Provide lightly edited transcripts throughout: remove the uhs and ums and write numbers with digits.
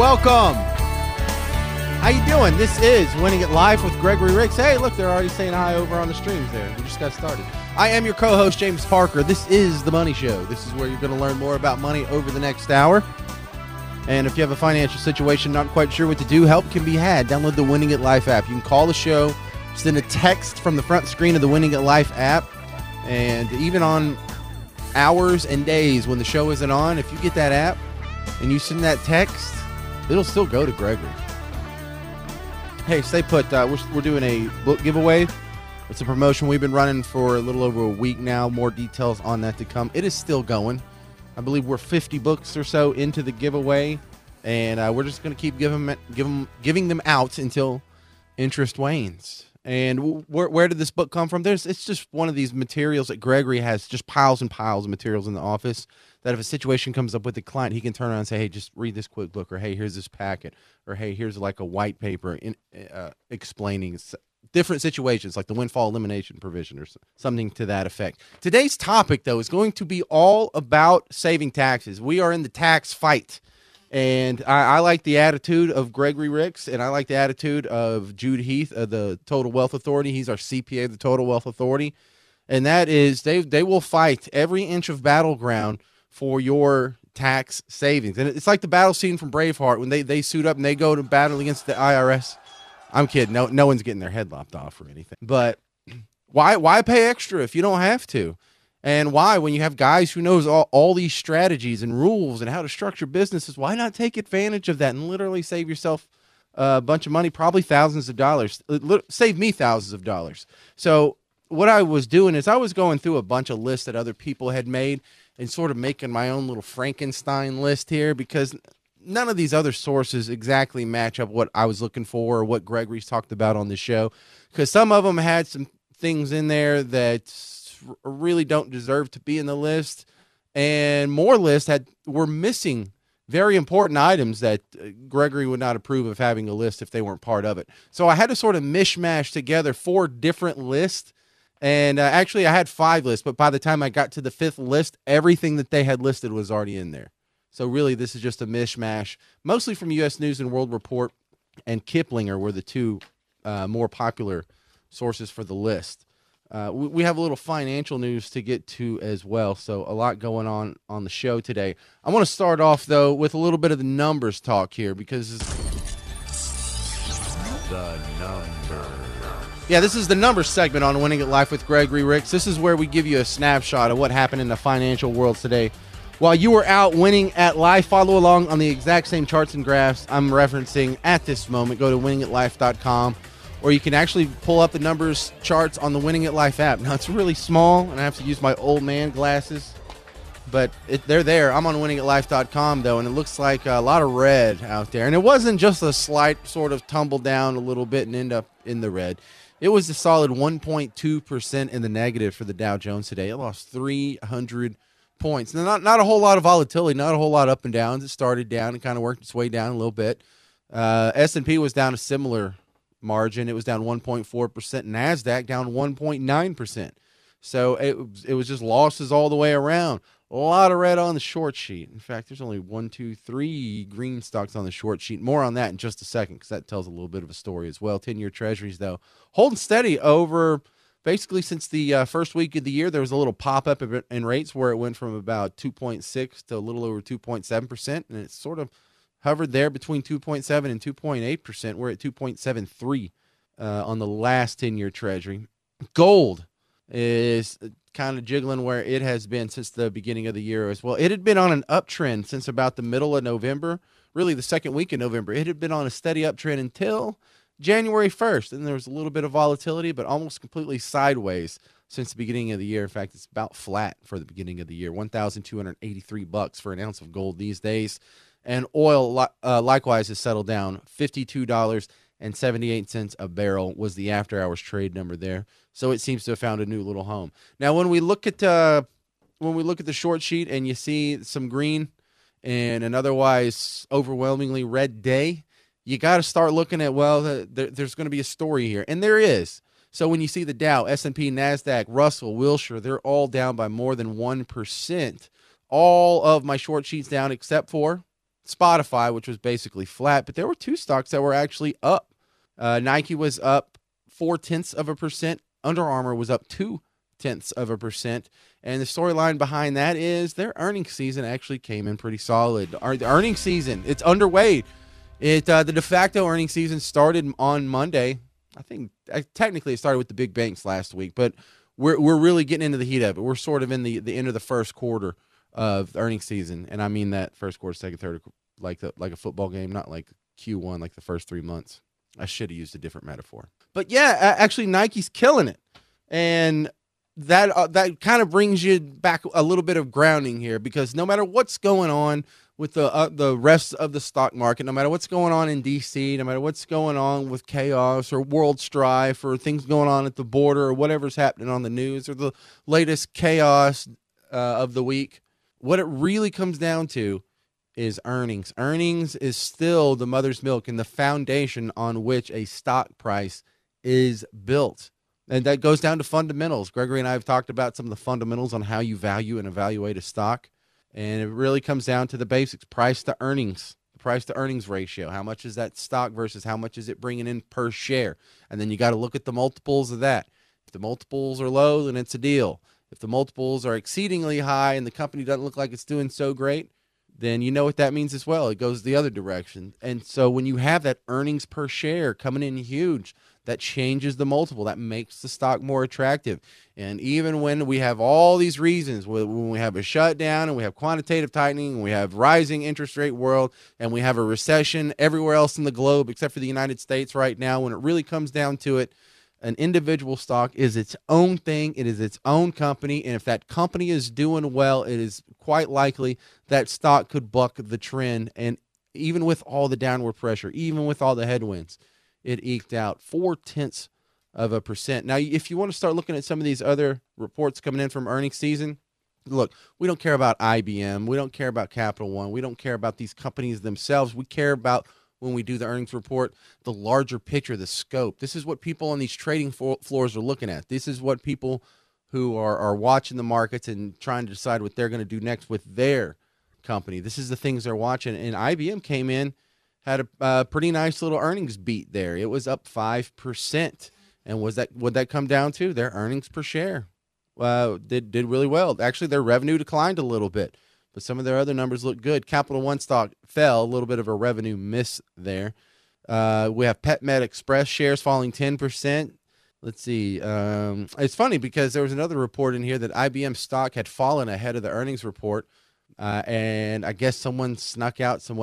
welcome. How you doing? This is Winning It Live with Gregory Ricks. Hey, look, they're already saying hi over on the streams there. We just got started. I am your co-host, James Parker. This is The Money Show. This is where you're going to learn more about money over the next hour. And if you have a financial situation, not quite sure what to do, help can be had. Download the Winning It Life app. You can call the show, send a text from the front screen of the Winning It Life app, and even on hours and days when the show isn't on, if you get that app and you send that text, it'll still go to Gregory. Hey, stay put. We're doing a book giveaway. It's a promotion we've been running for a little over a week now. More details on that to come. It is still going. I believe we're 50 books or so into the giveaway, and we're just going to keep giving them out until interest wanes. And where did this book come from? It's just one of these materials that Gregory has, just piles and piles of materials in the office, that if a situation comes up with the client, he can turn around and say, hey, just read this quick book, or hey, here's this packet, or hey, here's like a white paper explaining different situations like the windfall elimination provision or something to that effect. Today's topic, though, is going to be all about saving taxes. We are in the tax fight. And I like the attitude of Gregory Ricks, and I like the attitude of Jude Heath of the Total Wealth Authority. He's our CPA of the Total Wealth Authority. And that is, they will fight every inch of battleground for your tax savings. And it's like the battle scene from Braveheart when they suit up and they go to battle against the IRS. I'm kidding. No one's getting their head lopped off or anything. But why pay extra if you don't have to? And why, when you have guys who knows all these strategies and rules and how to structure businesses, why not take advantage of that and literally save yourself a bunch of money, probably thousands of dollars. Save me thousands of dollars. So what I was doing is I was going through a bunch of lists that other people had made and sort of making my own little Frankenstein list here, because none of these other sources exactly match up what I was looking for or what Gregory's talked about on the show, because some of them had some things in there that really don't deserve to be in the list, and more lists were missing very important items that Gregory would not approve of having a list if they weren't part of it. So I had to sort of mishmash together 4 different lists, and actually I had 5 lists, but by the time I got to the 5th list, everything that they had listed was already in there. So really this is just a mishmash, mostly from U.S. News and World Report and Kiplinger were the 2 more popular sources for the list. We have a little financial news to get to as well, so a lot going on the show today. I want to start off, though, with a little bit of the numbers talk here, because the numbers. Yeah, this is the numbers segment on Winning It Life with Gregory Ricks. This is where we give you a snapshot of what happened in the financial world today. While you were out winning at life, follow along on the exact same charts and graphs I'm referencing at this moment. Go to winningitlife.com. Or you can actually pull up the numbers charts on the Winning It Life app. Now, it's really small, and I have to use my old man glasses, but they're there. I'm on winningitlife.com, though, and it looks like a lot of red out there. And it wasn't just a slight sort of tumble down a little bit and end up in the red. It was a solid 1.2% in the negative for the Dow Jones today. It lost 300 points. Now, not a whole lot of volatility, not a whole lot up and downs. It started down and kind of worked its way down a little bit. S&P was down a similar margin. It was down 1.4%. NASDAQ down 1.9%. So it was just losses all the way around. A lot of red on the short sheet. In fact, there's only 1, 2, 3 green stocks on the short sheet. More on that in just a second, because that tells a little bit of a story as well. 10-year treasuries, though, holding steady over basically since the first week of the year. There was a little pop-up in rates where it went from about 2.6 to a little over 2.7%, and it's sort of hovered there between 2.7 and 2.8%. We're at 2.73 on the last 10-year treasury. Gold is kind of jiggling where it has been since the beginning of the year as well. It had been on an uptrend since about the middle of November, really the second week in November. It had been on a steady uptrend until January 1st, and there was a little bit of volatility, but almost completely sideways since the beginning of the year. In fact, it's about flat for the beginning of the year. $1,283 for an ounce of gold these days. And oil, likewise, has settled down. $52.78 a barrel was the after-hours trade number there. So it seems to have found a new little home. Now, when we look at the short sheet and you see some green and an otherwise overwhelmingly red day, you got to start looking at, well, there's going to be a story here, and there is. So when you see the Dow, S&P, NASDAQ, Russell, Wilshire, they're all down by more than 1%. All of my short sheets down except for Spotify, which was basically flat, but there were two stocks that were actually up. Nike was up 0.4%. Under Armour was up 0.2%. And the storyline behind that is their earnings season actually came in pretty solid. The earnings season, it's underway. The de facto earnings season started on Monday. I think technically it started with the big banks last week, but we're really getting into the heat of it. We're sort of in the end of the first quarter of the earnings season, and I mean that first quarter, second, third, like a football game, not like Q1, like the first 3 months. I should have used a different metaphor. But yeah, actually Nike's killing it, and that kind of brings you back a little bit of grounding here, because no matter what's going on with the rest of the stock market, no matter what's going on in D.C., no matter what's going on with chaos or world strife or things going on at the border or whatever's happening on the news or the latest chaos of the week, what it really comes down to is earnings. Earnings is still the mother's milk and the foundation on which a stock price is built. And that goes down to fundamentals. Gregory and I have talked about some of the fundamentals on how you value and evaluate a stock. And it really comes down to the basics: price to earnings, the price to earnings ratio. How much is that stock versus how much is it bringing in per share? And then you got to look at the multiples of that. If the multiples are low, then it's a deal. If the multiples are exceedingly high and the company doesn't look like it's doing so great, then you know what that means as well. It goes the other direction. And so when you have that earnings per share coming in huge, that changes the multiple. That makes the stock more attractive. And even when we have all these reasons, when we have a shutdown and we have quantitative tightening and we have rising interest rate world and we have a recession everywhere else in the globe except for the United States right now, when it really comes down to it, an individual stock is its own thing. It is its own company. And if that company is doing well, it is quite likely that stock could buck the trend. And even with all the downward pressure, even with all the headwinds, it eked out 0.4%. Now, if you want to start looking at some of these other reports coming in from earnings season, look, we don't care about IBM. We don't care about Capital One. We don't care about these companies themselves. We care about, when we do the earnings report, the larger picture, the scope. This is what people on these trading floors are looking at. This is what people who are watching the markets and trying to decide what they're going to do next with their company. This is the things they're watching. And IBM came in, had a pretty nice little earnings beat there. It was up 5%. And would that come down to their earnings per share? Did really well. Actually, their revenue declined a little bit, but some of their other numbers look good. Capital One stock fell, a little bit of a revenue miss there. We have PetMed Express shares falling 10%. Let's see. It's funny because there was another report in here that IBM stock had fallen ahead of the earnings report, and I guess someone snuck out some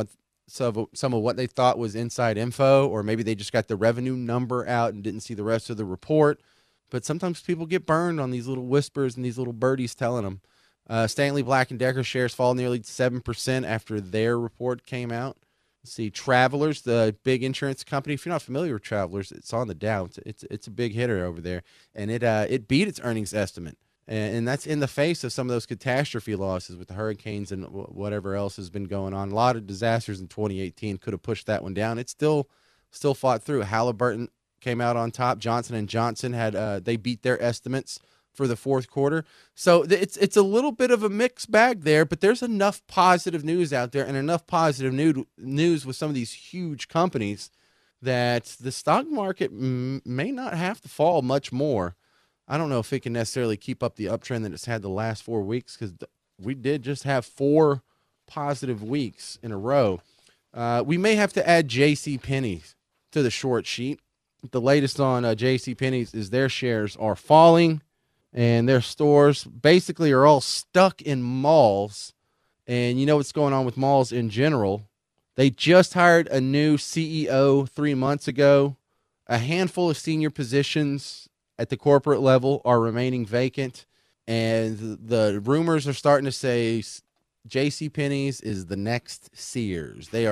of what they thought was inside info, or maybe they just got the revenue number out and didn't see the rest of the report. But sometimes people get burned on these little whispers and these little birdies telling them. Stanley Black & Decker shares fall nearly 7% after their report came out. Let's see, Travelers, the big insurance company. If you're not familiar with Travelers, it's on the Dow. It's a big hitter over there, and it beat its earnings estimate. And that's in the face of some of those catastrophe losses with the hurricanes and whatever else has been going on. A lot of disasters in 2018 could have pushed that one down. It still fought through. Halliburton came out on top. Johnson & Johnson they beat their estimates for the fourth quarter. So it's a little bit of a mixed bag there, but there's enough positive news out there and enough positive news with some of these huge companies that the stock market may not have to fall much more. I don't know if it can necessarily keep up the uptrend that it's had the last 4 weeks, because we did just have 4 positive weeks in a row. We may have to add JCPenney to the short sheet. The latest on JCPenney is their shares are falling, and their stores basically are all stuck in malls. And you know what's going on with malls in general. They just hired a new CEO 3 months ago. A handful of senior positions at the corporate level are remaining vacant, and the rumors are starting to say JCPenney's is the next Sears. They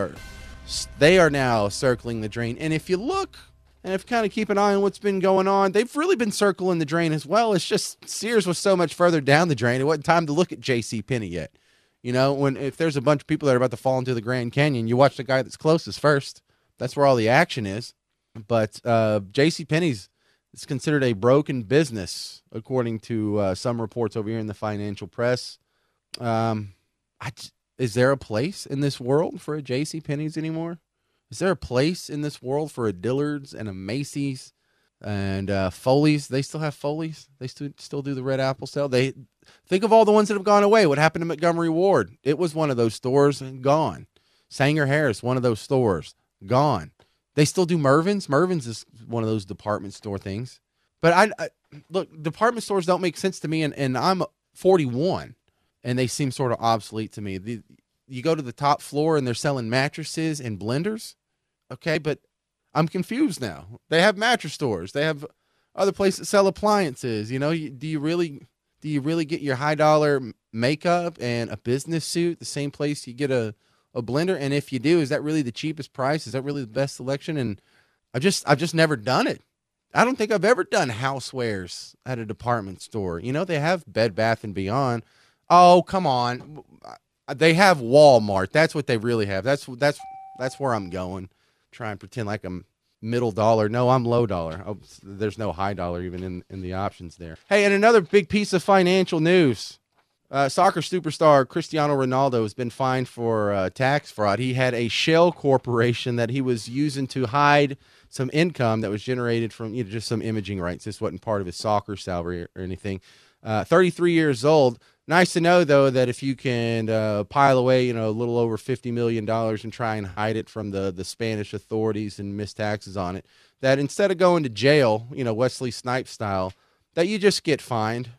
are now circling the drain. And if you look and if you kind of keep an eye on what's been going on, they've really been circling the drain as well. It's just Sears was so much further down the drain. It wasn't time to look at JCPenney yet. You know, if there's a bunch of people that are about to fall into the Grand Canyon, you watch the guy that's closest first. That's where all the action is. But JCPenney's is considered a broken business, according to some reports over here in the financial press. is there a place in this world for a JCPenney's anymore? Is there a place in this world for a Dillard's and a Macy's and Foley's? They still have Foley's. They still do the Red Apple sale. They think of all the ones that have gone away. What happened to Montgomery Ward? It was one of those stores and gone. Sanger Harris, one of those stores, gone. They still do Mervyn's. Mervyn's is one of those department store things. But I look, department stores don't make sense to me, and I'm 41, and they seem sort of obsolete to me. You go to the top floor, and they're selling mattresses and blenders. Okay, but I'm confused now. They have mattress stores. They have other places that sell appliances. You know, do you really get your high dollar makeup and a business suit the same place you get a blender? And if you do, is that really the cheapest price? Is that really the best selection? And I've just never done it. I don't think I've ever done housewares at a department store. You know, they have Bed Bath & Beyond. Oh, come on. They have Walmart. That's what they really have. That's where I'm going. Try and pretend like I'm middle dollar. No, I'm low dollar. Oh, there's no high dollar even in the options there. Hey, and another big piece of financial news. Soccer superstar Cristiano Ronaldo has been fined for tax fraud. He had a shell corporation that he was using to hide some income that was generated from just some imaging rights. This wasn't part of his soccer salary or anything. 33 years old. Nice to know, though, that if you can pile away, a little over $50 million and try and hide it from the Spanish authorities and miss taxes on it, that instead of going to jail, Wesley Snipes style, that you just get fined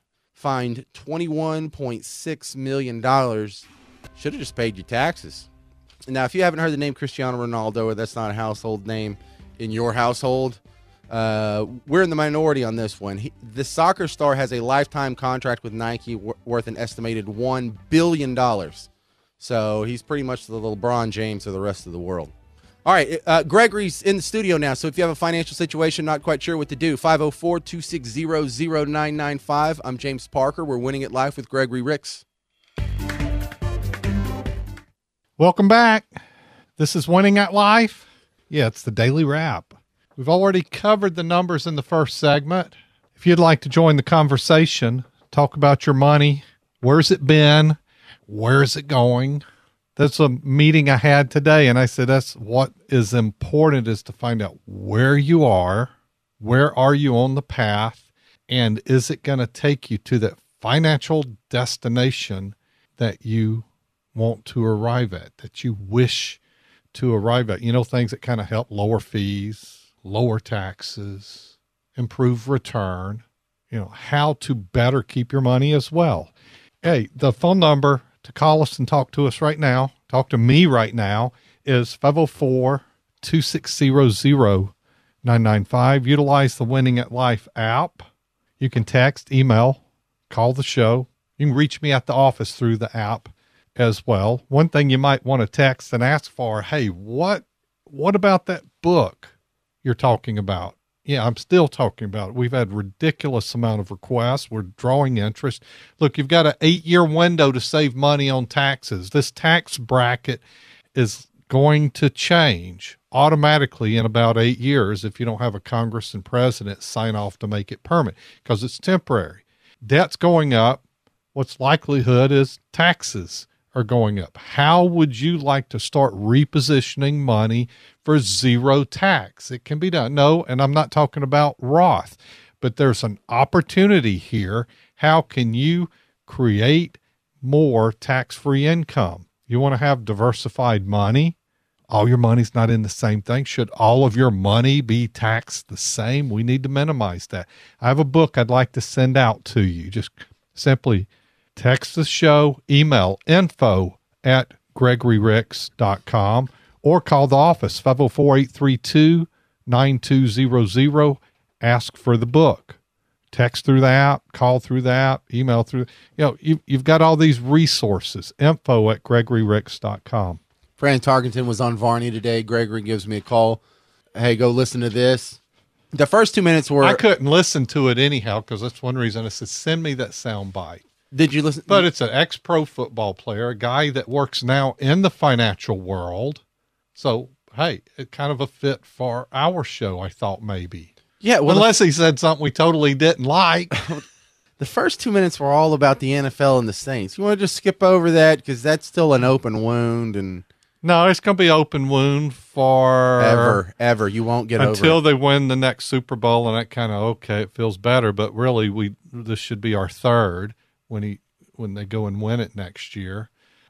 $21.6 million. Should have just paid your taxes. Now, if you haven't heard the name Cristiano Ronaldo, or that's not a household name in your household, we're in the minority on this one. The soccer star has a lifetime contract with Nike worth an estimated $1 billion. So he's pretty much the LeBron James of the rest of the world. All right, Gregory's in the studio now, so if you have a financial situation, not quite sure what to do, 504-260-0995. I'm James Parker. We're Winning at Life with Gregory Ricks. Welcome back. This is Winning at Life. Yeah, it's the Daily Wrap. We've already covered the numbers in the first segment. If you'd like to join the conversation, talk about your money, where's it been, where is it going? That's a meeting I had today, and I said that's what is important, is to find out where you are on the path, and is it going to take you to that financial destination that you want to arrive at, that you wish to arrive at. Things that kind of help lower fees, lower taxes, improve return, how to better keep your money as well. Hey, the phone number to call us and talk to us right now, talk to me right now, is 504-260-0995. Utilize the Winning at Life app. You can text, email, call the show. You can reach me at the office through the app as well. One thing you might want to text and ask for, hey, what about that book you're talking about? Yeah, I'm still talking about it. We've had ridiculous amount of requests. We're drawing interest. Look, you've got an 8-year window to save money on taxes. This tax bracket is going to change automatically in about 8 years if you don't have a Congress and president sign off to make it permanent, because it's temporary. Debt's going up. What's likelihood is taxes are going up. How would you like to start repositioning money for zero tax? It can be done. No, and I'm not talking about Roth, but there's an opportunity here. How can you create more tax-free income? You want to have diversified money? All your money's not in the same thing. Should all of your money be taxed the same? We need to minimize that. I have a book I'd like to send out to you. Just simply text the show, email info@gregoryricks.com, or call the office, 504-832-9200. Ask for the book. Text through the app, call through the app, email through. You've got all these resources, info@gregoryricks.com. Fran Tarkenton was on Varney today. Gregory gives me a call. Hey, go listen to this. The first 2 minutes were... I couldn't listen to it anyhow, because that's one reason I said, send me that sound bite. Did you listen? But it's an ex-pro football player, a guy that works now in the financial world. So, hey, it kind of a fit for our show, I thought maybe. Yeah. Well, unless he said something we totally didn't like. The first 2 minutes were all about the NFL and the Saints. You want to just skip over that because that's still an open wound and No, it's going to be open wound for ever. You won't get over until it. they win the next Super Bowl, and that kind of okay, it feels better. But really, this should be our third when they go and win it next year.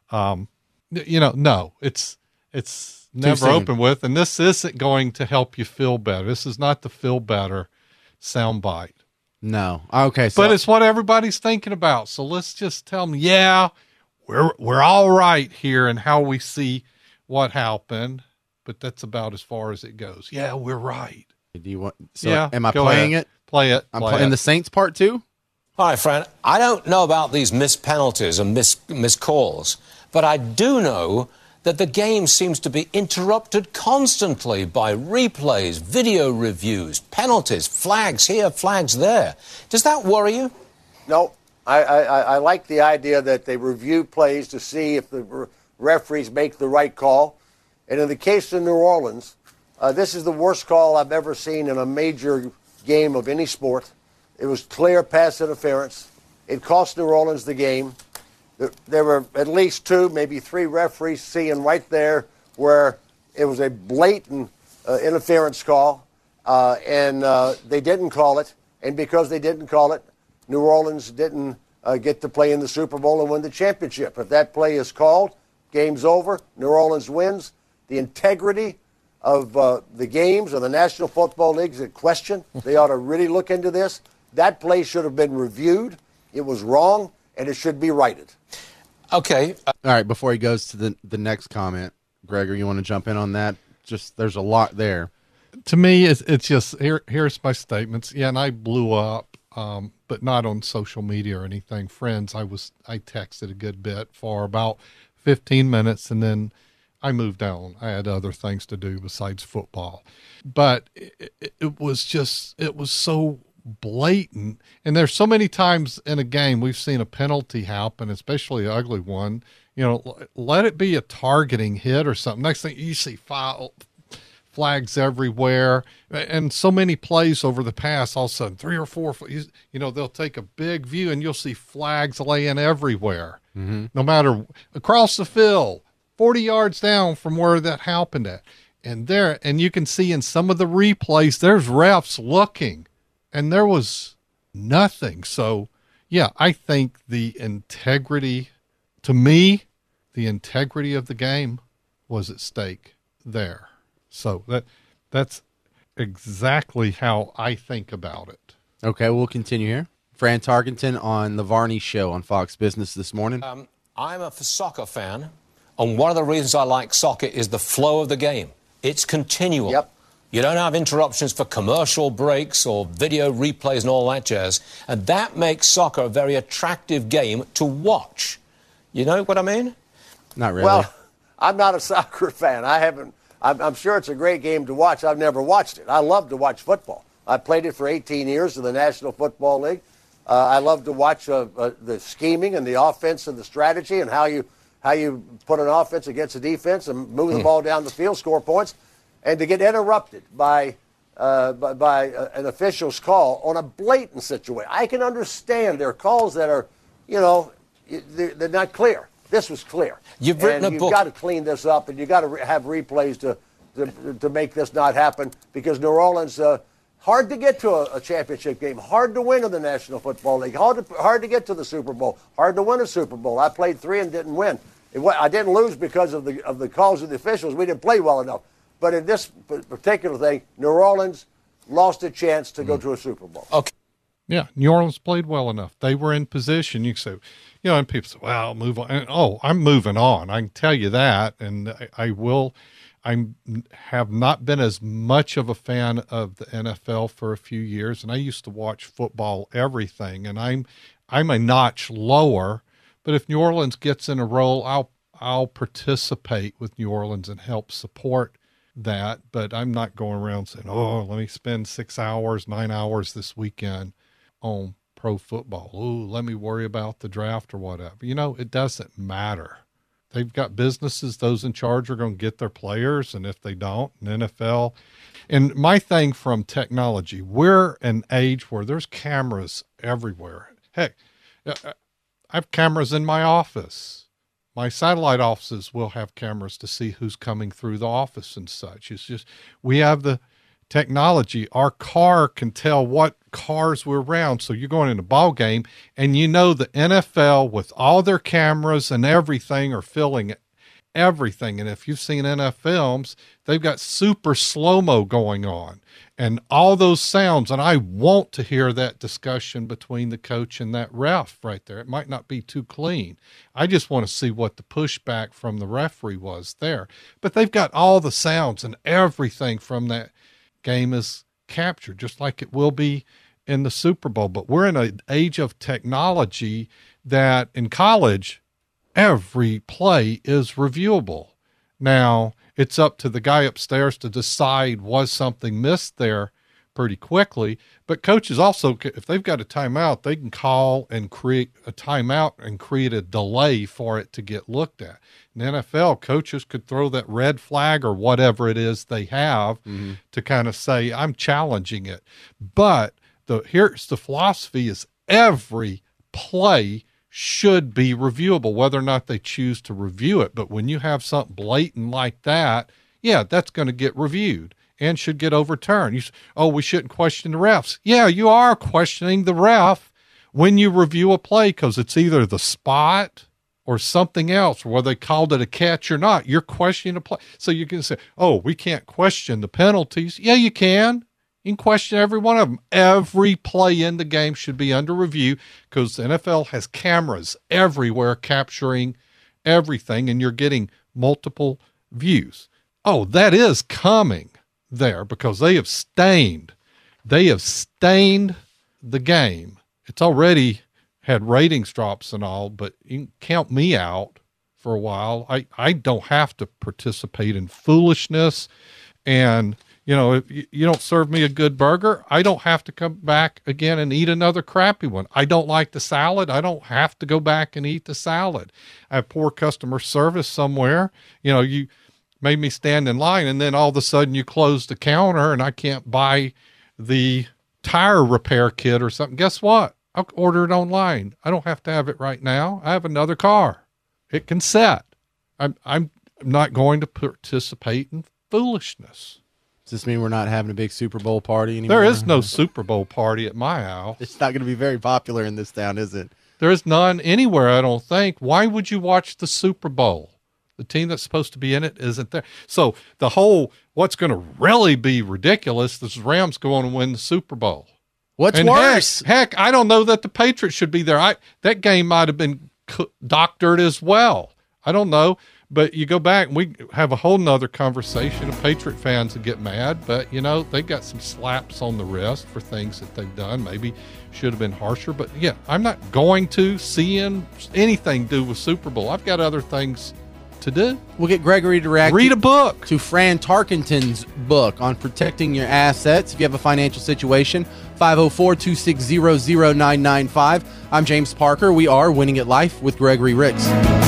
No, it's never soon. open with, and this isn't going to help you feel better. This is not the feel better soundbite. No. Okay. So But it's what everybody's thinking about. So let's just tell them, yeah, we're all right here in how we see what happened, but that's about as far as it goes. Yeah, we're right. do you want? So Yeah, am I go playing ahead. it? Play it. I'm Play playing it. the Saints part too. Hi, Fran. I don't know about these missed penalties and missed calls, but I do know that the game seems to be interrupted constantly by replays, video reviews, penalties, flags here, flags there. Does that worry you? No, I like the idea that they review plays to see if the referees make the right call. And in the case of New Orleans, this is the worst call I've ever seen in a major game of any sport. It was clear pass interference. It cost New Orleans the game. There were at least 2, maybe 3 referees seeing right there where it was a blatant interference call, and they didn't call it. And because they didn't call it, New Orleans didn't get to play in the Super Bowl and win the championship. If that play is called, game's over. New Orleans wins. The integrity of the games of the National Football League is in question. They ought to really look into this. That play should have been reviewed. It was wrong, and it should be righted. Okay. All right. Before he goes to the next comment, Gregor, you want to jump in on that? Just there's a lot there. To me, it's just here's my statements. Yeah, and I blew up, but not on social media or anything. Friends, I texted a good bit for about 15 minutes, and then I moved on. I had other things to do besides football. But it was so blatant. And there's so many times in a game we've seen a penalty happen, especially an ugly one. Let it be a targeting hit or something. Next thing you see flags everywhere, and so many plays over the past, all of a sudden 3 or 4, they'll take a big view and you'll see flags laying everywhere, no matter across the field, 40 yards down from where that happened at. And you can see in some of the replays, there's refs looking, and there was nothing. So yeah, I think the integrity of the game was at stake there. So that's exactly how I think about it. Okay, we'll continue here. Fran Tarkenton on the Varney Show on Fox Business this morning. I'm a soccer fan, and one of the reasons I like soccer is the flow of the game. It's continual. Yep. You don't have interruptions for commercial breaks or video replays and all that jazz, and that makes soccer a very attractive game to watch. You know what I mean? Not really. Well, I'm not a soccer fan. I'm sure it's a great game to watch. I've never watched it. I love to watch football. I played it for 18 years in the National Football League. I love to watch the scheming and the offense and the strategy and how you put an offense against a defense and move the ball down the field, score points, and to get interrupted by an official's call on a blatant situation. I can understand there are calls that are, they're not clear. This was clear. You've written a book. You've got to clean this up, and you've got to have replays to make this not happen, because New Orleans, hard to get to a championship game, hard to win in the National Football League, hard to get to the Super Bowl, hard to win a Super Bowl. I played 3 and didn't win. I didn't lose because of the calls of the officials. We didn't play well enough. But in this particular thing, New Orleans lost a chance to go to a Super Bowl. Okay. Yeah, New Orleans played well enough. They were in position. You say, and people say, well, move on. And, I'm moving on. I can tell you that. And I will. I have not been as much of a fan of the NFL for a few years. And I used to watch football, everything. And I'm a notch lower. But if New Orleans gets in a role, I'll participate with New Orleans and help support that. But I'm not going around saying, let me spend 6 hours, 9 hours this weekend on pro football. Let me worry about the draft or whatever. It doesn't matter. They've got businesses. Those in charge are going to get their players. And if they don't, an NFL. And my thing from technology, we're an age where there's cameras everywhere. Heck, I have cameras in my office. My satellite offices will have cameras to see who's coming through the office and such. It's just, we have the technology. Our car can tell what cars we're around. So you're going in a ball game and you know the NFL with all their cameras and everything are filling everything. And if you've seen NFL films, they've got super slow-mo going on and all those sounds. And I want to hear that discussion between the coach and that ref right there. It might not be too clean. I just want to see what the pushback from the referee was there. But they've got all the sounds and everything from that game is captured, just like it will be in the Super Bowl. But we're in an age of technology that in college, every play is reviewable. Now, it's up to the guy upstairs to decide was something missed there pretty quickly. But coaches also, if they've got a timeout, they can call and create a timeout and create a delay for it to get looked at. In the NFL, coaches could throw that red flag or whatever it is they have to kind of say, I'm challenging it. But here's the philosophy is every play should be reviewable, whether or not they choose to review it. But when you have something blatant like that, yeah, that's going to get reviewed and should get overturned. You say, oh, we shouldn't question the refs. Yeah, you are questioning the ref when you review a play because it's either the spot or something else, whether they called it a catch or not. You're questioning a play. So you can say, oh, we can't question the penalties. Yeah, you can. You can question every one of them. Every play in the game should be under review because the NFL has cameras everywhere capturing everything, and you're getting multiple views. Oh, that is coming there because they have stained the game. It's already had ratings drops and all, but you can count me out for a while. I don't have to participate in foolishness. And, you know, if you don't serve me a good burger, I don't have to come back again and eat another crappy one. I don't like the salad. I don't have to go back and eat the salad. I have poor customer service somewhere. You know, you made me stand in line and then all of a sudden you close the counter and I can't buy the tire repair kit or something. Guess what? I'll order it online. I don't have to have it right now. I have another car. It can set. I'm not going to participate in foolishness. Does this mean we're not having a big Super Bowl party anymore? There is no Super Bowl party at my house. It's not going to be very popular in this town, is it? There is none anywhere, I don't think. Why would you watch the Super Bowl? The team that's supposed to be in it isn't there. So the whole, what's going to really be ridiculous is the Rams going to win the Super Bowl. What's and worse? Heck, I don't know that the Patriots should be there. That game might have been doctored as well. I don't know. But you go back, and we have a whole nother conversation of Patriot fans that get mad. But, you know, they got some slaps on the wrist for things that they've done. Maybe should have been harsher. But, yeah, I'm not going to see anything to do with Super Bowl. I've got other things to do. We'll get Gregory to read a book to Fran Tarkenton's book on protecting your assets. If you have a financial situation, 504-260-0995. I'm James Parker. We are Winning at Life with Gregory Ricks.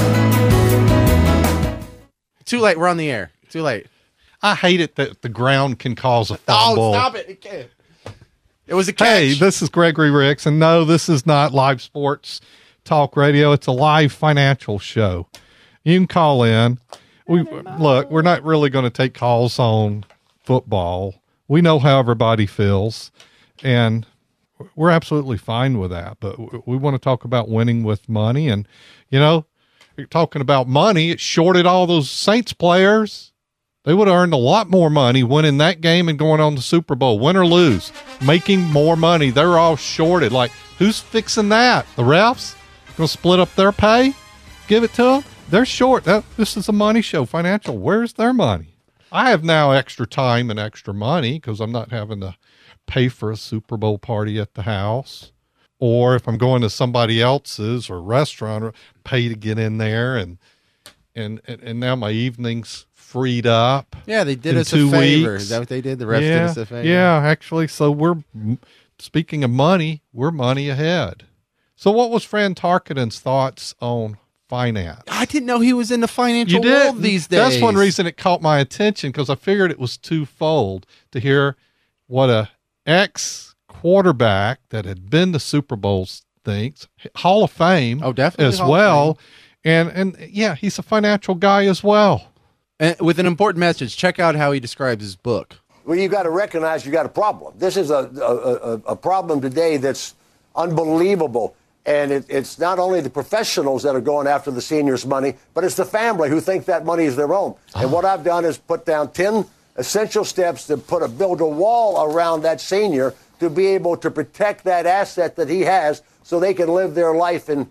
Too late. We're on the air. Too late. I hate it that the ground can cause a fumble. Oh, stop it. It can't. It was a catch. Hey, this is Gregory Ricks, and no, this is not live sports talk radio. It's a live financial show. You can call in. Look, we're not really going to take calls on football. We know how everybody feels, and we're absolutely fine with that. But we want to talk about winning with money. And, you know, you're talking about money. It shorted all those Saints players. They would have earned a lot more money winning that game and going on the Super Bowl, win or lose, making more money. They're all shorted. Like, who's fixing that? The refs? Going to split up their pay? Give it to them? They're short. This is a money show, financial. Where's their money? I have now extra time and extra money because I'm not having to pay for a Super Bowl party at the house. Or if I'm going to somebody else's or restaurant, or pay to get in there. And now my evening's freed up. Yeah, they did us a favor. Is that what they did? The refs did us a favor? Yeah, actually. So speaking of money, we're money ahead. So what was Fran Tarkenton's thoughts on finance? I didn't know he was in the financial world these days. That's one reason it caught my attention, because I figured it was twofold to hear what a ex-quarterback that had been to Super Bowls thinks. Hall of Fame. Oh, definitely as Hall of well. And yeah, he's a financial guy as well. And with an important message, check out how he describes his book. Well, you got to recognize you got a problem. This is a problem today that's unbelievable. And it's not only the professionals that are going after the seniors' money, but it's the family who think that money is their own. And what I've done is put down 10 essential steps to build a wall around that senior to be able to protect that asset that he has so they can live their life in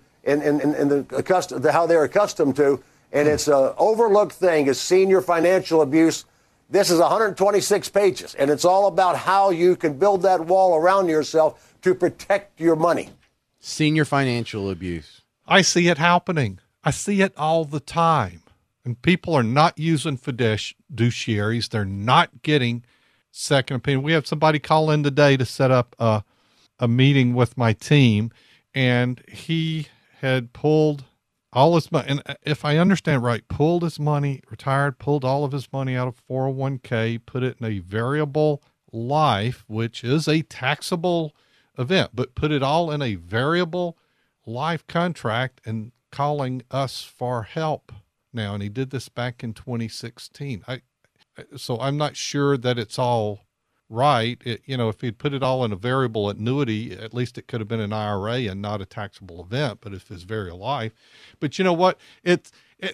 how they're accustomed to. And it's an overlooked thing is senior financial abuse. This is 126 pages, and it's all about how you can build that wall around yourself to protect your money. Senior financial abuse. I see it happening. I see it all the time. And people are not using fiduciaries. They're not getting second opinion. We have somebody call in today to set up a meeting with my team, and he had pulled all his money. And if I understand right, pulled his money, retired, pulled all of his money out of 401k, put it in a variable life, which is a taxable event, but put it all in a variable life contract and calling us for help now. And he did this back in 2016. So I'm not sure that it's all right. If he'd put it all in a variable annuity, at least it could have been an IRA and not a taxable event, but if it's variable life, but you know what? It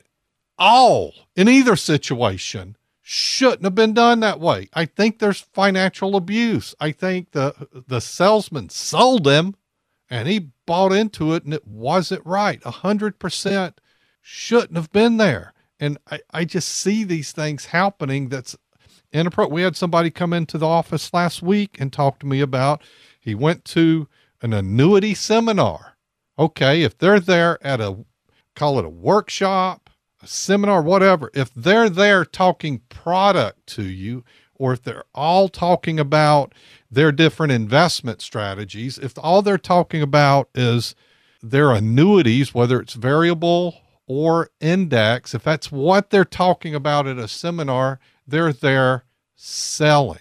all in either situation shouldn't have been done that way. I think there's financial abuse. I think the salesman sold him and he bought into it and it wasn't right. 100% shouldn't have been there. And I just see these things happening that's inappropriate. We had somebody come into the office last week and talk to me about, he went to an annuity seminar. Okay, if they're there at call it a workshop, a seminar, whatever, if they're there talking product to you, or if they're all talking about their different investment strategies, if all they're talking about is their annuities, whether it's variable or index, if that's what they're talking about at a seminar, they're there selling.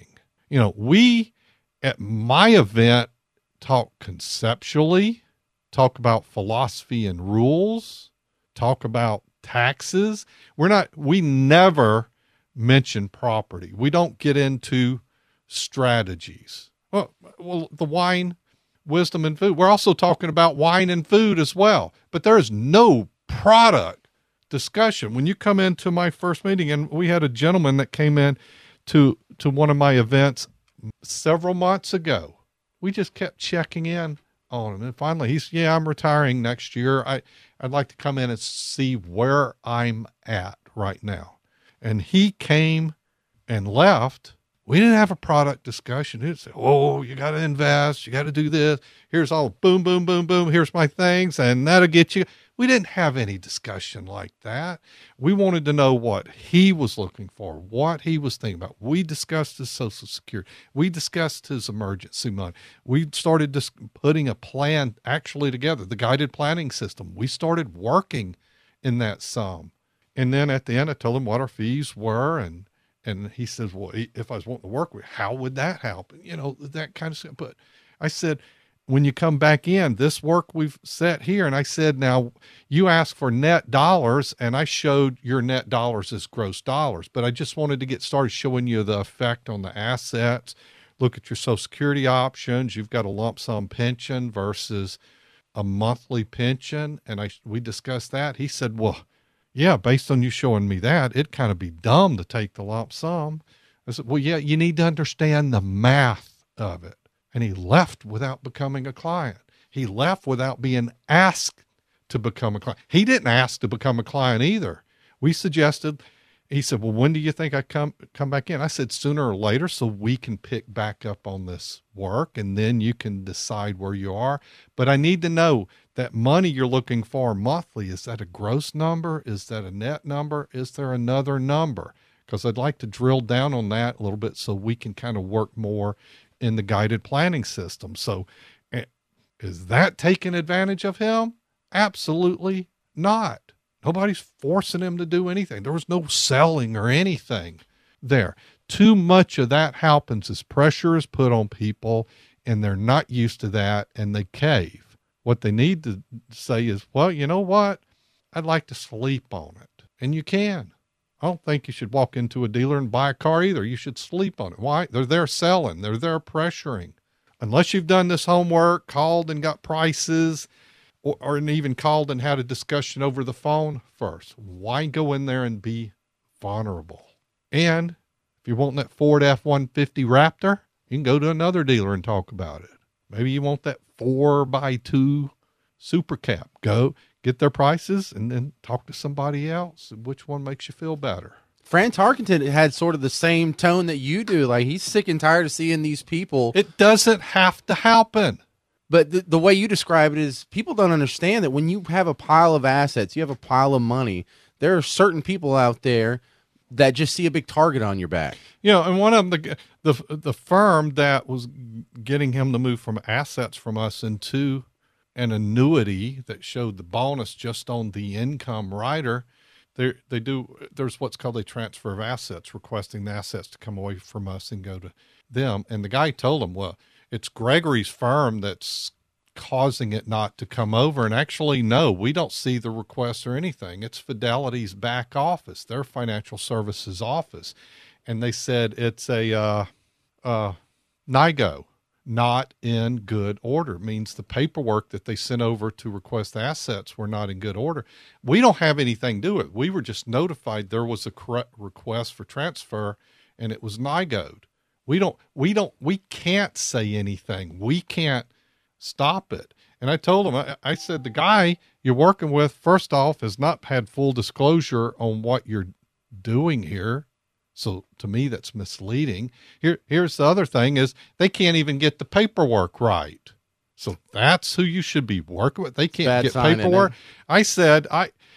We at my event talk conceptually, talk about philosophy and rules, talk about taxes. We never mention property. We don't get into strategies. Well, the wine, wisdom, and food. We're also talking about wine and food as well, but there is no product discussion. When you come into my first meeting, and we had a gentleman that came in to one of my events several months ago, we just kept checking in on him. And finally I'm retiring next year. I'd like to come in and see where I'm at right now. And he came and left. We didn't have a product discussion. He'd say, oh, you got to invest. You got to do this. Here's all boom, boom, boom, boom. Here's my things. And that'll get you. We didn't have any discussion like that. We wanted to know what he was looking for, what he was thinking about. We discussed his Social Security. We discussed his emergency money. We started just putting a plan actually together, the guided planning system. We started working in that some. And then at the end, I told him what our fees were. And he says, well, if I was wanting to work with, how would that help? That kind of stuff. But I said, when you come back in, this work we've set here. And I said, now you asked for net dollars and I showed your net dollars as gross dollars, but I just wanted to get started showing you the effect on the assets. Look at your Social Security options. You've got a lump sum pension versus a monthly pension. And we discussed that. He said, well, yeah, based on you showing me that, it'd kind of be dumb to take the lump sum. I said, well, yeah, you need to understand the math of it. And he left without becoming a client. He left without being asked to become a client. He didn't ask to become a client either. We suggested, he said, well, when do you think I come back in? I said, sooner or later, so we can pick back up on this work and then you can decide where you are. But I need to know that money you're looking for monthly, is that a gross number? Is that a net number? Is there another number? Because I'd like to drill down on that a little bit so we can kind of work more in the guided planning system. So is that taking advantage of him? Absolutely not. Nobody's forcing him to do anything. There was no selling or anything there. Too much of that happens as pressure is put on people and they're not used to that and they cave. What they need to say is, well, you know what? I'd like to sleep on it. And you can. I don't think you should walk into a dealer and buy a car either. You should sleep on it. Why? They're there selling. They're there pressuring. Unless you've done this homework, called and got prices, or even called and had a discussion over the phone first. Why go in there and be vulnerable? And if you want that Ford F-150 Raptor, you can go to another dealer and talk about it. Maybe you want that 4x2 Super Cab. Go get their prices and then talk to somebody else. Which one makes you feel better? Fran Tarkenton had sort of the same tone that you do. Like, he's sick and tired of seeing these people. It doesn't have to happen. But the way you describe it is people don't understand that when you have a pile of assets, you have a pile of money, there are certain people out there that just see a big target on your back. You know, and one of them, the firm that was getting him to move from assets from us into an annuity that showed the bonus just on the income rider, there's what's called a transfer of assets, requesting the assets to come away from us and go to them. And the guy told him, well, it's Gregory's firm that's causing it not to come over. And actually, no, we don't see the request or anything. It's Fidelity's back office, their financial services office. And they said it's a NIGO, not in good order. It means the paperwork that they sent over to request assets were not in good order. We don't have anything to do with it. We were just notified there was a correct request for transfer and it was NIGO'd. We can't say anything. We can't stop it. And I told him, I said, the guy you're working with, first off, has not had full disclosure on what you're doing here. So to me, that's misleading. Here's the other thing is they can't even get the paperwork right. So that's who you should be working with. They can't get paperwork. I said,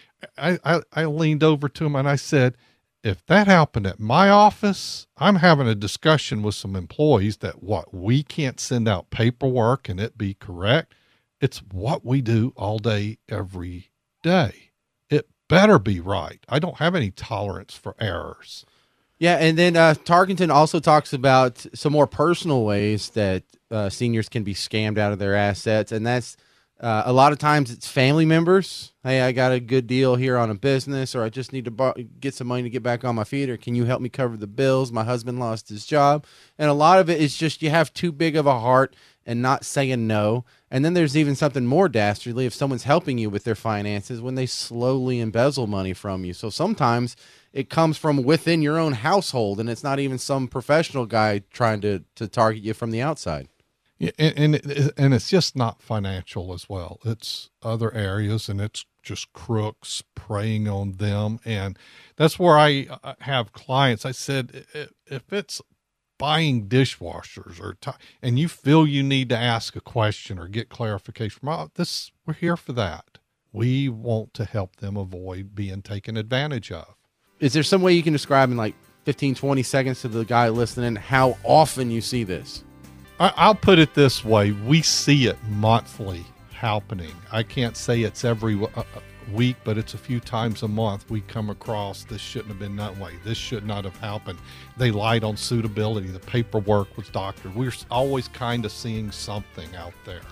I leaned over to him and I said, if that happened at my office, I'm having a discussion with some employees that we can't send out paperwork and it be correct. It's what we do all day, every day. It better be right. I don't have any tolerance for errors. Yeah, and then Tarkenton also talks about some more personal ways that seniors can be scammed out of their assets, and that's a lot of times it's family members. Hey, I got a good deal here on a business, or I just need to get some money to get back on my feet, or can you help me cover the bills? My husband lost his job. And a lot of it is just you have too big of a heart and not saying no. And then there's even something more dastardly if someone's helping you with their finances when they slowly embezzle money from you. So sometimes it comes from within your own household, and it's not even some professional guy trying to target you from the outside. Yeah, and it's just not financial as well. It's other areas, and it's just crooks preying on them. And that's where I have clients. I said, if it's buying dishwashers and you feel you need to ask a question or get clarification, we're here for that. We want to help them avoid being taken advantage of. Is there some way you can describe in like 15, 20 seconds to the guy listening how often you see this? I'll put it this way. We see it monthly happening. I can't say it's every week, but it's a few times a month we come across this shouldn't have been that way. This should not have happened. They lied on suitability. The paperwork was doctored. We're always kind of seeing something out there.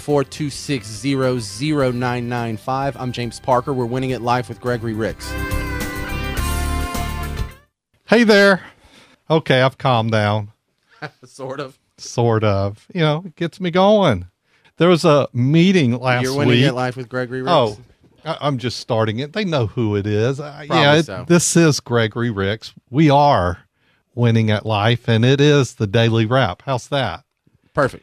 504-260-0995. I'm James Parker. We're Winning It Live with Gregory Ricks. Hey there. Okay, I've calmed down. Sort of. You know, it gets me going. There was a meeting last week. You're Winning It Live with Gregory Ricks? Oh, I'm just starting it. They know who it is. So. This is Gregory Ricks. We are Winning at Life, and it is the Daily Wrap. How's that? Perfect.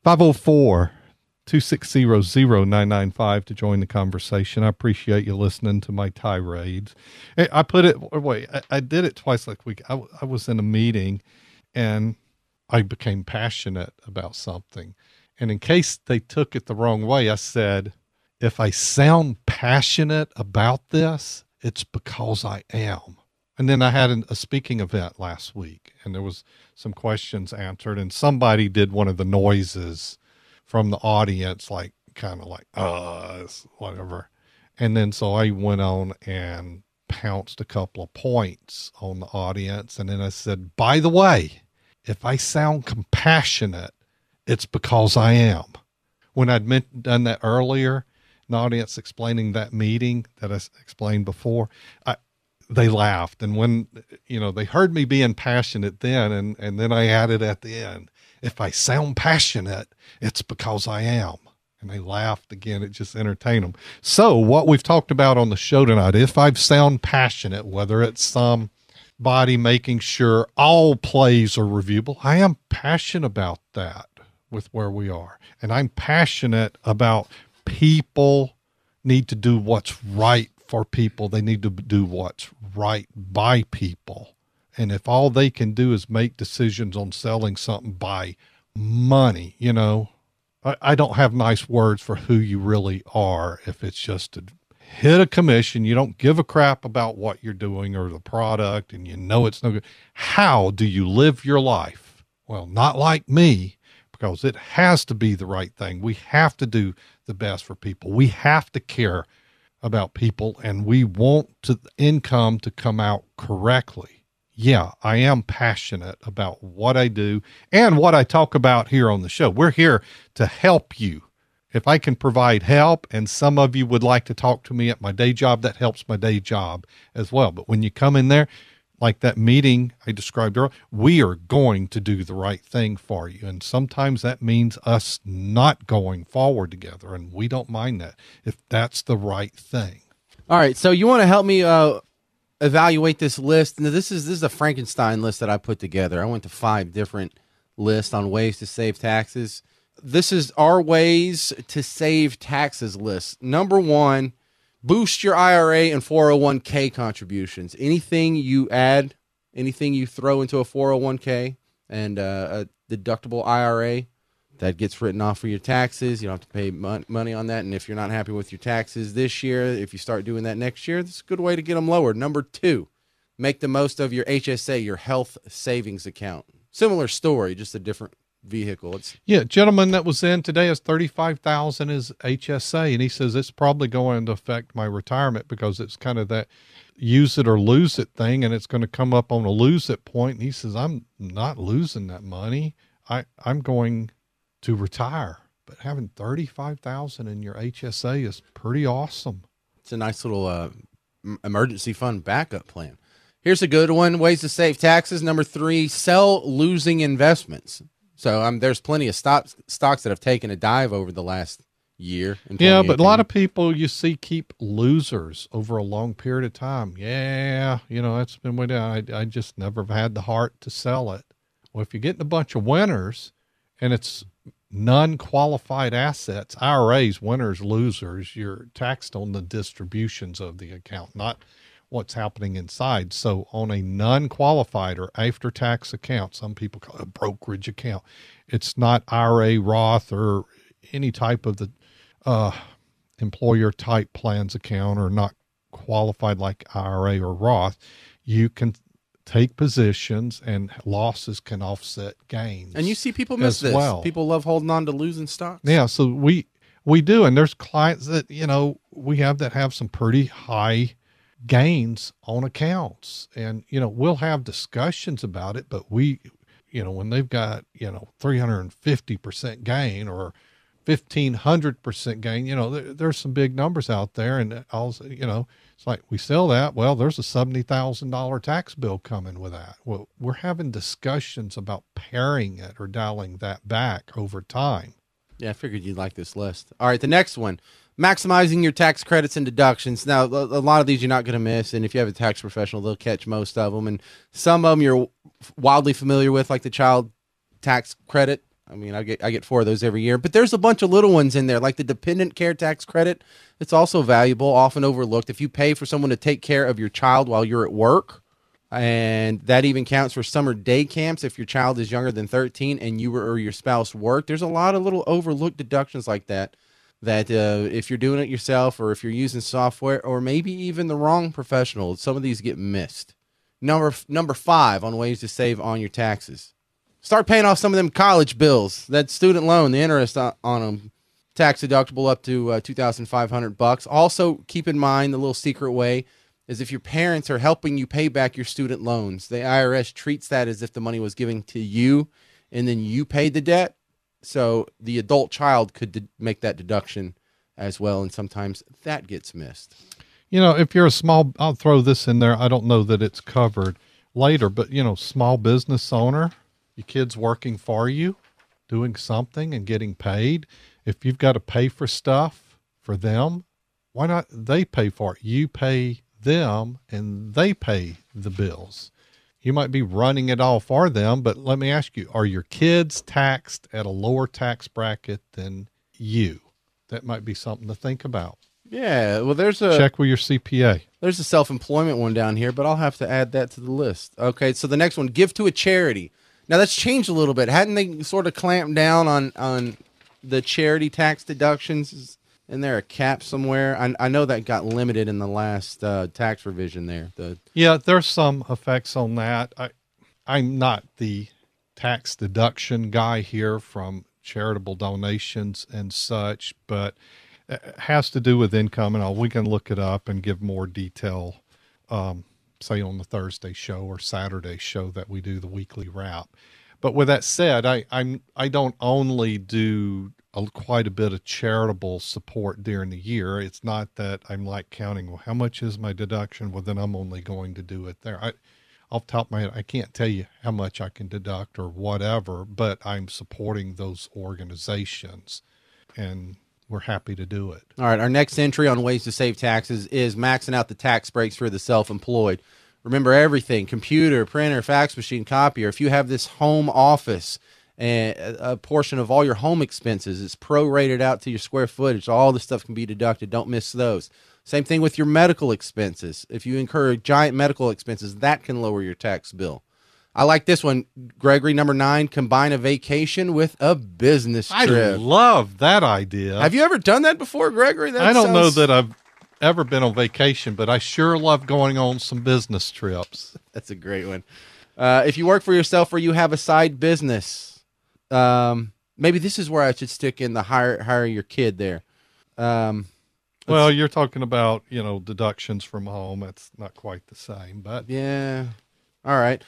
504-260-0995 to join the conversation. I appreciate you listening to my tirades. I did it twice last week. I was in a meeting, and I became passionate about something. And in case they took it the wrong way, I said, if I sound passionate about this, it's because I am. And then I had a speaking event last week, and there was some questions answered, and somebody did one of the noises from the audience, like kind of like, whatever. And then so I went on and pounced a couple of points on the audience. And then I said, by the way, if I sound compassionate, it's because I am. when done that earlier, an audience explaining that meeting that I explained before, they laughed. And when, they heard me being passionate then, and then I added at the end, if I sound passionate, it's because I am. And they laughed again. It just entertained them. So what we've talked about on the show tonight, if I sound passionate, whether it's somebody making sure all plays are reviewable, I am passionate about that with where we are. And I'm passionate about people need to do what's right for people. They need to do what's right by people. And if all they can do is make decisions on selling something by money, I don't have nice words for who you really are. If it's just to hit a commission, you don't give a crap about what you're doing or the product, and it's no good. How do you live your life? Well, not like me, because it has to be the right thing. We have to do the best for people. We have to care about people, and we want the income to come out correctly. Yeah, I am passionate about what I do and what I talk about here on the show. We're here to help you. If I can provide help, and some of you would like to talk to me at my day job, that helps my day job as well. But when you come in there, like that meeting I described earlier, we are going to do the right thing for you. And sometimes that means us not going forward together, and we don't mind that if that's the right thing. All right, so you want to help me evaluate this list? Now, this is a Frankenstein list that I put together. I went to 5 different lists on ways to save taxes. This is our ways to save taxes list. Number 1, boost your IRA and 401k contributions. Anything you add, anything you throw into a 401k and a deductible IRA, that gets written off for your taxes. You don't have to pay money on that. And if you're not happy with your taxes this year, if you start doing that next year, this is a good way to get them lowered. Number 2, make the most of your HSA, your health savings account. Similar story, just a different vehicle. Gentleman that was in today has $35,000 as HSA, and he says it's probably going to affect my retirement because it's kind of that use it or lose it thing, and it's going to come up on a lose it point. And he says, I'm not losing that money. I'm going to retire, but having $35,000 in your HSA is pretty awesome. It's a nice little emergency fund backup plan. Here's a good one: ways to save taxes. Number 3, sell losing investments. So there's plenty of stocks that have taken a dive over the last year. Yeah, but a lot of people you see keep losers over a long period of time. Yeah, it's been way down. I just never have had the heart to sell it. Well, if you're getting a bunch of winners and it's non-qualified assets, IRAs, winners, losers, you're taxed on the distributions of the account, not what's happening inside. So on a non-qualified or after-tax account, some people call it a brokerage account. It's not IRA, Roth, or any type of the employer-type plans account, or not qualified like IRA or Roth. You can take positions, and losses can offset gains. And you see people miss this. Well. People love holding on to losing stocks. Yeah, so we do, and there's clients that we have that have some pretty high gains on accounts, and we'll have discussions about it. But when they've got 350% gain or 1,500% gain, there's some big numbers out there, and also it's like we sell that. Well, there's a $70,000 tax bill coming with that. Well, we're having discussions about paring it or dialing that back over time. Yeah, I figured you'd like this list. All right, the next one: maximizing your tax credits and deductions. Now, a lot of these you're not going to miss, and if you have a tax professional, they'll catch most of them. And some of them you're wildly familiar with, like the child tax credit. I mean, I get 4 of those every year. But there's a bunch of little ones in there, like the dependent care tax credit. It's also valuable, often overlooked. If you pay for someone to take care of your child while you're at work, and that even counts for summer day camps if your child is younger than 13 and you or your spouse work. There's a lot of little overlooked deductions like that if you're doing it yourself, or if you're using software, or maybe even the wrong professional, some of these get missed. Number 5 on ways to save on your taxes: start paying off some of them college bills. That student loan, the interest on them, tax deductible up to $2,500. Also, keep in mind the little secret way is if your parents are helping you pay back your student loans, the IRS treats that as if the money was given to you and then you paid the debt. So the adult child could make that deduction as well, and sometimes that gets missed. If you're a small, I'll throw this in there. I don't know that it's covered later, but, small business owner, your kid's working for you, doing something and getting paid. If you've got to pay for stuff for them, why not they pay for it? You pay them and they pay the bills. You might be running it all for them, but let me ask you, are your kids taxed at a lower tax bracket than you? That might be something to think about. Yeah, well, check with your CPA. There's a self-employment one down here, but I'll have to add that to the list. Okay, so the next one, give to a charity. Now, that's changed a little bit. Hadn't they sort of clamped down on the charity tax deductions? Isn't there a cap somewhere? I know that got limited in the last tax revision there. Yeah, there's some effects on that. I'm not the tax deduction guy here from charitable donations and such, but it has to do with income, and we can look it up and give more detail, say on the Thursday show or Saturday show that we do the weekly wrap. But with that said, I don't only do quite a bit of charitable support during the year. It's not that I'm like counting, well, how much is my deduction? Well, then I'm only going to do it there. Off the top of my head, I can't tell you how much I can deduct or whatever, but I'm supporting those organizations, and we're happy to do it. All right, our next entry on ways to save taxes is maxing out the tax breaks for the self-employed. Remember everything: computer, printer, fax machine, copier. If you have this home office, and a portion of all your home expenses is prorated out to your square footage, all the stuff can be deducted. Don't miss those. Same thing with your medical expenses. If you incur giant medical expenses, that can lower your tax bill. I like this one, Gregory, number 9, combine a vacation with a business trip. I love that idea. Have you ever done that before, Gregory? I don't know that I've ever been on vacation, but I sure love going on some business trips. That's a great one. If you work for yourself or you have a side business, maybe this is where I should stick in the hire your kid there. Well, you're talking about, deductions from home. It's not quite the same, but yeah. All right.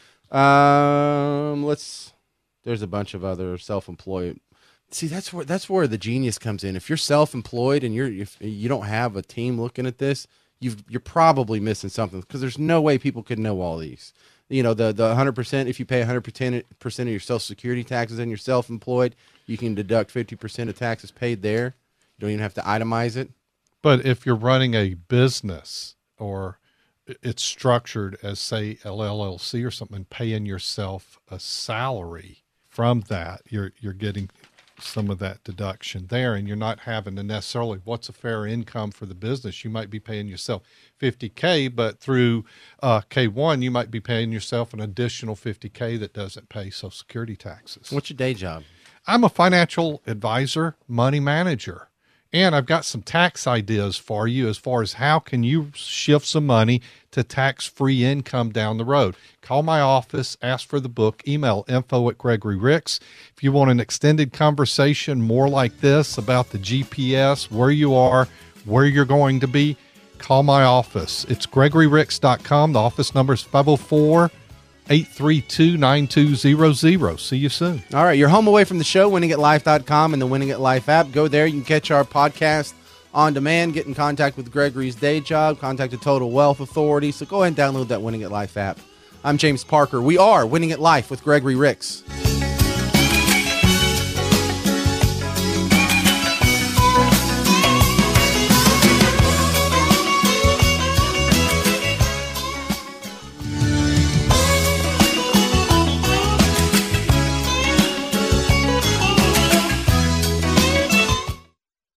There's a bunch of other self-employed. See, that's where the genius comes in. If you're self-employed and you don't have a team looking at this, you're probably missing something, because there's no way people could know all these. The 100%, if you pay 100% of your Social Security taxes and you're self-employed, you can deduct 50% of taxes paid there. You don't even have to itemize it. But if you're running a business, or it's structured as, say, an LLC or something, paying yourself a salary from that, you're getting some of that deduction there, and you're not having to necessarily, what's a fair income for the business? You might be paying yourself $50K, but through K1, you might be paying yourself an additional $50K that doesn't pay Social Security taxes. What's your day job? I'm a financial advisor, money manager. And I've got some tax ideas for you as far as how can you shift some money to tax-free income down the road. Call my office, ask for the book, email info@GregoryRicks. If you want an extended conversation more like this about the GPS, where you are, where you're going to be, call my office. It's GregoryRicks.com. The office number is 504-832-9200. See you soon. All right, you're home away from the show, winningatlife.com and the Winning at Life app. Go there. You can catch our podcast on demand, get in contact with Gregory's day job, contact the Total Wealth Authority. So go ahead and download that Winning at Life app. I'm James Parker. We are Winning at Life with Gregory Ricks.